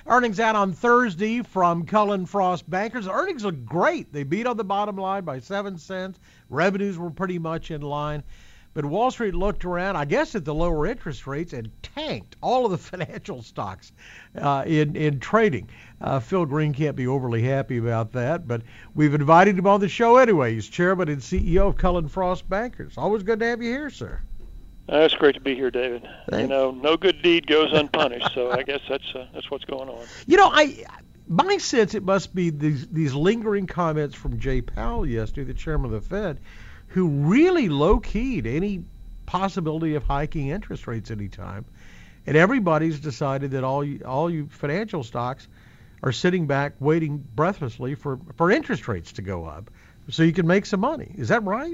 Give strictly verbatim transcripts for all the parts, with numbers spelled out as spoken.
Earnings out on Thursday from Cullen/Frost Bankers. Earnings look great. They beat on the bottom line by seven cents. Revenues were pretty much in line. But Wall Street looked around, I guess, at the lower interest rates and tanked all of the financial stocks uh, in, in trading. Uh, Phil Green can't be overly happy about that, but we've invited him on the show anyway. He's chairman and C E O of Cullen/Frost Bankers. Always good to have you here, sir. Uh, it's great to be here, David. Thanks. You know, no good deed goes unpunished, so I guess that's uh, that's what's going on. You know, I my sense it must be these these lingering comments from Jay Powell yesterday, the chairman of the Fed, who really low-keyed any possibility of hiking interest rates anytime. And everybody's decided that all you, all you financial stocks are sitting back waiting breathlessly for, for interest rates to go up so you can make some money. Is that right?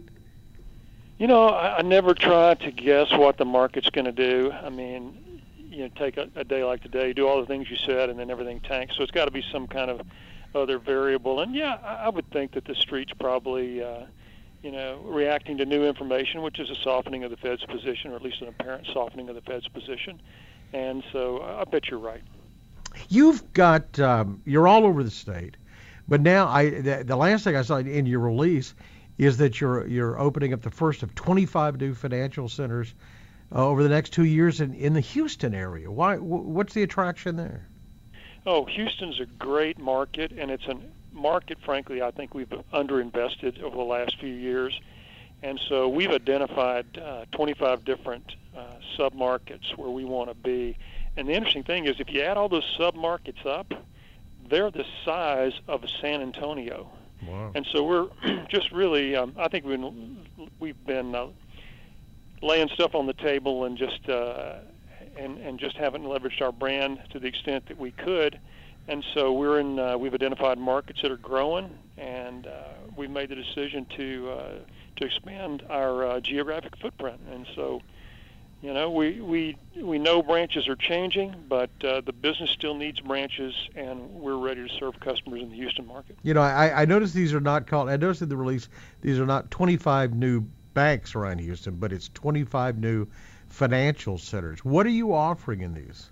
You know, I, I never try to guess what the market's going to do. I mean, you know, take a, a day like today, do all the things you said, and then everything tanks. So it's got to be some kind of other variable. And, yeah, I, I would think that the street's probably uh, – you know, reacting to new information, which is a softening of the Fed's position, or at least an apparent softening of the Fed's position. And so I bet you're right. You've got, um, you're all over the state, but now I, the, the last thing I saw in your release is that you're you're opening up the first of twenty-five new financial centers uh, over the next two years in, in the Houston area. Why? What's the attraction there? Oh, Houston's a great market, and it's an market, frankly, I think we've underinvested over the last few years. And so we've identified uh, twenty-five different uh, sub-markets where we want to be. And the interesting thing is if you add all those sub-markets up, they're the size of San Antonio. Wow. And so we're just really, um, I think we've been, we've been uh, laying stuff on the table and just, uh, and, and just haven't leveraged our brand to the extent that we could. And so we're in. Uh, we've identified markets that are growing, and uh, we've made the decision to uh, to expand our uh, geographic footprint. And so, you know, we we we know branches are changing, but uh, the business still needs branches, and we're ready to serve customers in the Houston market. You know, I, I noticed these are not called. I noticed in the release these are not twenty-five new banks around Houston, but it's twenty-five new financial centers. What are you offering in these?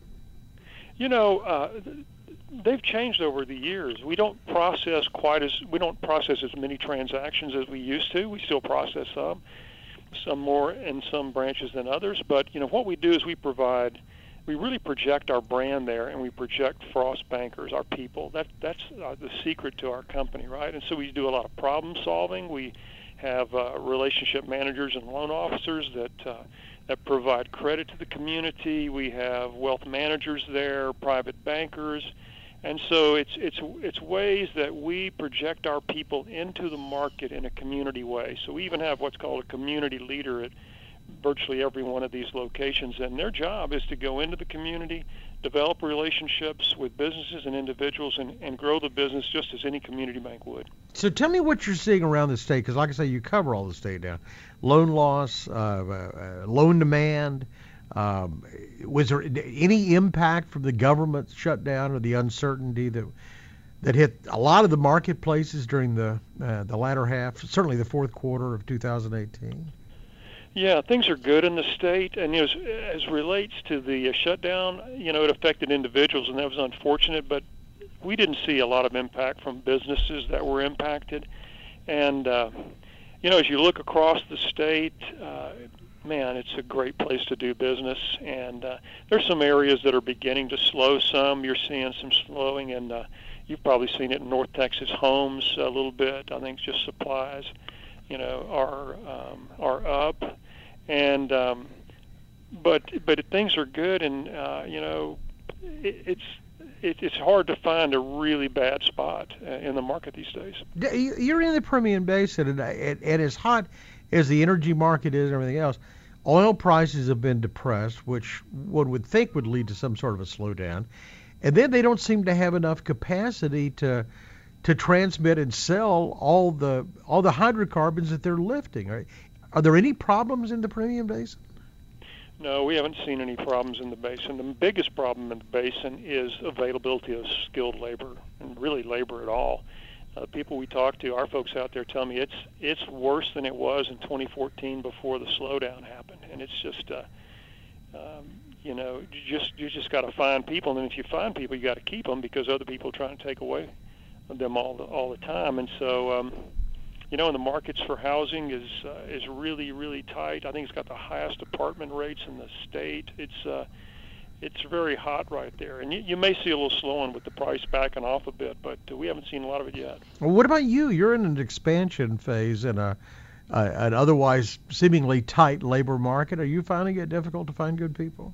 You know. Uh, They've changed over the years. We don't process quite as we don't process as many transactions as we used to. We still process some, some more in some branches than others. But you know what we do is we provide, we really project our brand there, and we project Frost Bankers, our people. That that's uh, the secret to our company, right? And so we do a lot of problem solving. We have uh, relationship managers and loan officers that. Uh, that provide credit to the community. We have wealth managers there, private bankers. And so it's it's it's ways that we project our people into the market in a community way. So we even have what's called a community leader at virtually every one of these locations, and their job is to go into the community, develop relationships with businesses and individuals, and, and grow the business just as any community bank would. So tell me what you're seeing around the state, because like I say, you cover all the state now. Loan loss, uh, uh, loan demand. Um, was there any impact from the government shutdown or the uncertainty that that hit a lot of the marketplaces during the uh, the latter half, certainly the fourth quarter of two thousand eighteen? Yeah, things are good in the state, and you know, as, as relates to the uh, shutdown, you know, it affected individuals, and that was unfortunate, but we didn't see a lot of impact from businesses that were impacted. And, uh, you know, as you look across the state, uh, man, it's a great place to do business, and uh, there's some areas that are beginning to slow some. You're seeing some slowing, and uh, you've probably seen it in North Texas homes a little bit. I think just supplies, you know, are um, are up. And um, but but things are good, and uh, you know, it, it's it, it's hard to find a really bad spot uh, in the market these days. You're in the Permian Basin, and, and, and as hot as the energy market is and everything else, oil prices have been depressed, which one would think would lead to some sort of a slowdown. And then they don't seem to have enough capacity to to transmit and sell all the all the hydrocarbons that they're lifting. Are, are there any problems in the Permian Basin? No, we haven't seen any problems in the basin. The biggest problem in the basin is availability of skilled labor, and really labor at all. Uh, people we talk to, our folks out there tell me it's it's worse than it was in twenty fourteen before the slowdown happened. And it's just, uh, um, you know, you just you just got to find people, and then if you find people, you got to keep them because other people are trying to take away them all the, all the time. And so, um, you know, and the markets for housing is uh, is really really tight. I think it's got the highest apartment rates in the state. It's uh, it's very hot right there, and you, you may see a little slowing with the price backing off a bit, but uh, we haven't seen a lot of it yet. Well, what about you? You're in an expansion phase in a, a an otherwise seemingly tight labor market. Are you finding it difficult to find good people?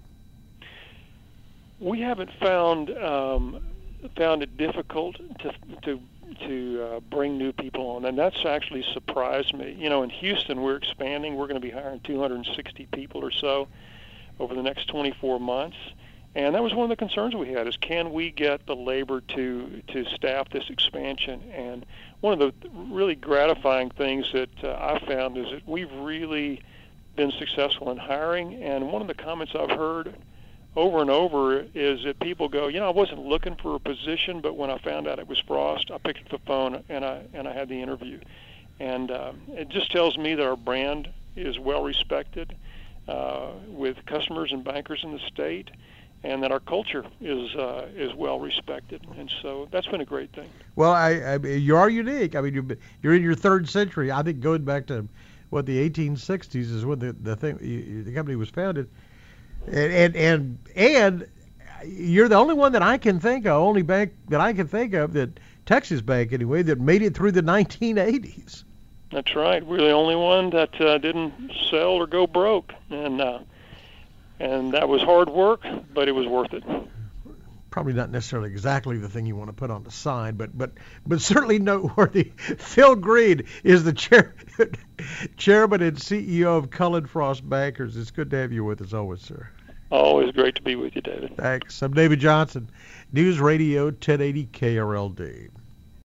We haven't found um, found it difficult to to to uh, bring new people on, and that's actually surprised me. You know, in Houston, we're expanding. We're going to be hiring two hundred sixty people or so over the next twenty-four months, and that was one of the concerns we had: is can we get the labor to to staff this expansion? And one of the really gratifying things that uh, I found is that we've really been successful in hiring. And one of the comments I've heard over and over is that people go, you know, I wasn't looking for a position, but when I found out it was Frost, I picked up the phone and I and I had the interview. And um, it just tells me that our brand is well respected uh, with customers and bankers in the state, and that our culture is uh, is well respected. And so that's been a great thing. Well, I, I you are unique. I mean, you're, you're in your third century. I think going back to what the eighteen sixties is when the the thing the company was founded. And, and and and you're the only one that I can think of, only bank that I can think of, that Texas Bank anyway, that made it through the nineteen eighties. That's right. We're the only one that uh, didn't sell or go broke, and uh, and that was hard work, but it was worth it. Probably not necessarily exactly the thing you want to put on the sign, but but but certainly noteworthy. Phil Green is the chair, chairman and C E O of Cullen/Frost Bankers. It's good to have you with us always, sir. Always great to be with you, David. Thanks. I'm David Johnson, News Radio ten eighty K R L D.